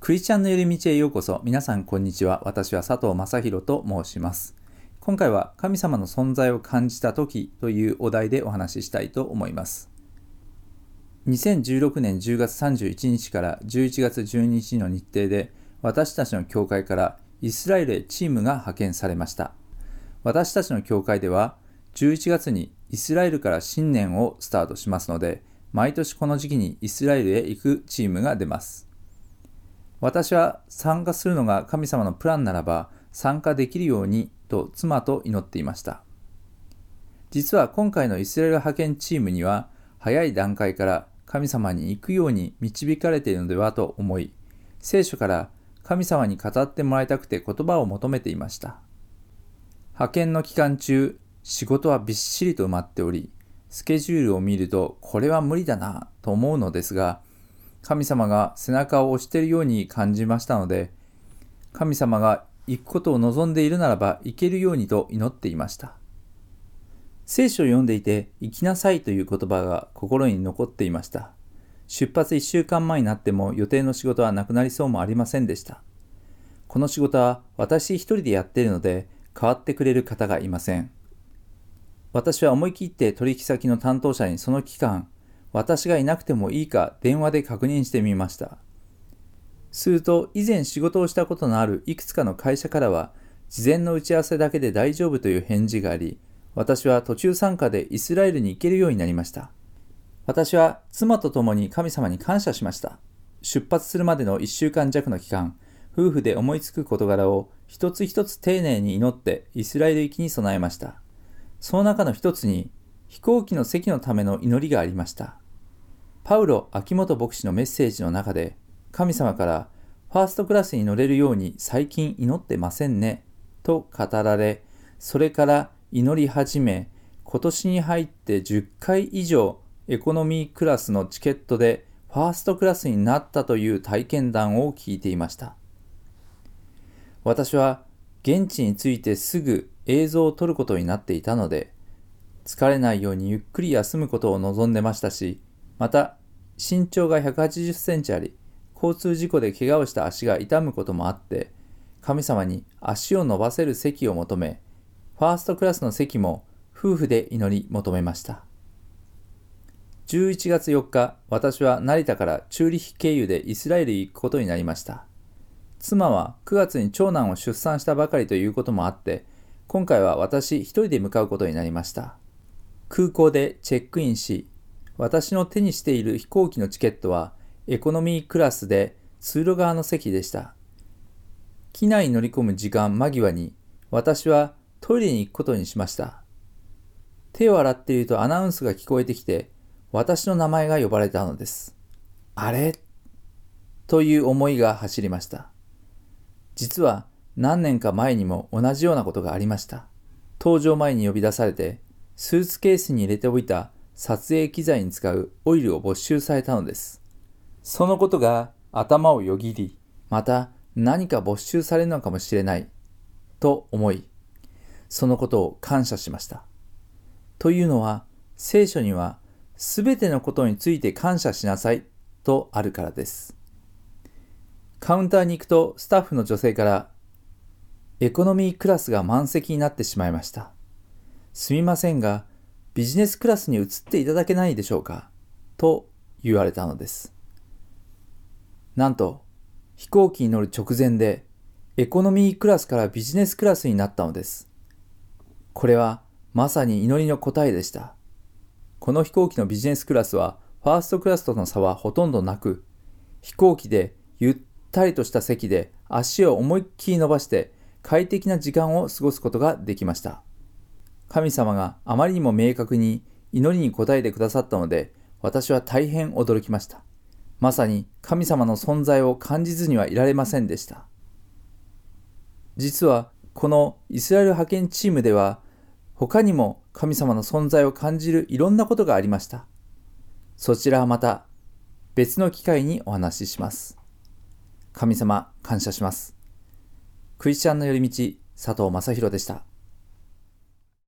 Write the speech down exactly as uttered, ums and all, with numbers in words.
クリスチャンの寄り道へようこそ。皆さんこんにちは。私は佐藤正宏と申します。今回は神様の存在を感じた時というお題でお話ししたいと思います。にせんじゅうろくねんじゅうがつさんじゅういちにちからじゅういちがつじゅうににちの日程で、私たちの教会からイスラエルへチームが派遣されました。私たちの教会ではじゅういちがつにイスラエルから新年をスタートしますので、毎年この時期にイスラエルへ行くチームが出ます。私は参加するのが神様のプランならば参加できるようにと妻と祈っていました。実は今回のイスラエル派遣チームには早い段階から神様に行くように導かれているのではと思い、聖書から神様に語ってもらいたくて言葉を求めていました。派遣の期間中、仕事はびっしりと埋まっており、スケジュールを見るとこれは無理だなと思うのですが、神様が背中を押しているように感じましたので、神様が行くことを望んでいるならば行けるようにと祈っていました。聖書を読んでいて、行きなさいという言葉が心に残っていました。出発いっしゅうかんまえになっても予定の仕事はなくなりそうもありませんでした。この仕事は私一人でやっているので、代わってくれる方がいません。私は思い切って取引先の担当者にその期間、私がいなくてもいいか電話で確認してみました。すると以前仕事をしたことのあるいくつかの会社からは事前の打ち合わせだけで大丈夫という返事があり、私は途中参加でイスラエルに行けるようになりました。私は妻と共に神様に感謝しました。出発するまでのいっしゅうかん弱の期間、夫婦で思いつく事柄を一つ一つ丁寧に祈ってイスラエル行きに備えました。その中の一つに飛行機の席のための祈りがありました。パウロ・秋元牧師のメッセージの中で、神様からファーストクラスに乗れるように最近祈ってませんねと語られ、それから祈り始め、今年に入ってじゅっかい以上エコノミークラスのチケットでファーストクラスになったという体験談を聞いていました。私は現地に着いてすぐ映像を撮ることになっていたので、疲れないようにゆっくり休むことを望んでましたし、また身長がひゃくはちじゅっセンチあり、交通事故で怪我をした足が痛むこともあって、神様に足を伸ばせる席を求め、ファーストクラスの席も夫婦で祈り求めました。じゅういちがつよっか、私は成田からチューリヒ経由でイスラエルへ行くことになりました。妻はくがつに長男を出産したばかりということもあって、今回は私一人で向かうことになりました。空港でチェックインし、私の手にしている飛行機のチケットはエコノミークラスで通路側の席でした。機内に乗り込む時間間際に私はトイレに行くことにしました。手を洗っているとアナウンスが聞こえてきて、私の名前が呼ばれたのです。あれという思いが走りました。実は何年か前にも同じようなことがありました。搭乗前に呼び出されて、スーツケースに入れておいた撮影機材に使うオイルを没収されたのです。そのことが頭をよぎり、また何か没収されるのかもしれないと思い、そのことを感謝しました。というのは、聖書にはすべてのことについて感謝しなさいとあるからです。カウンターに行くとスタッフの女性から、エコノミークラスが満席になってしまいました。すみませんが、ビジネスクラスに移っていただけないでしょうかと言われたのです。なんと、飛行機に乗る直前で、エコノミークラスからビジネスクラスになったのです。これはまさに祈りの答えでした。この飛行機のビジネスクラスは、ファーストクラスとの差はほとんどなく、飛行機でゆったりとした席で足を思いっきり伸ばして快適な時間を過ごすことができました。神様があまりにも明確に祈りに応えてくださったので、私は大変驚きました。まさに神様の存在を感じずにはいられませんでした。実はこのイスラエル派遣チームでは、他にも神様の存在を感じるいろんなことがありました。そちらはまた別の機会にお話しします。神様感謝します。クリスチャンの寄り道、佐藤正宏でした。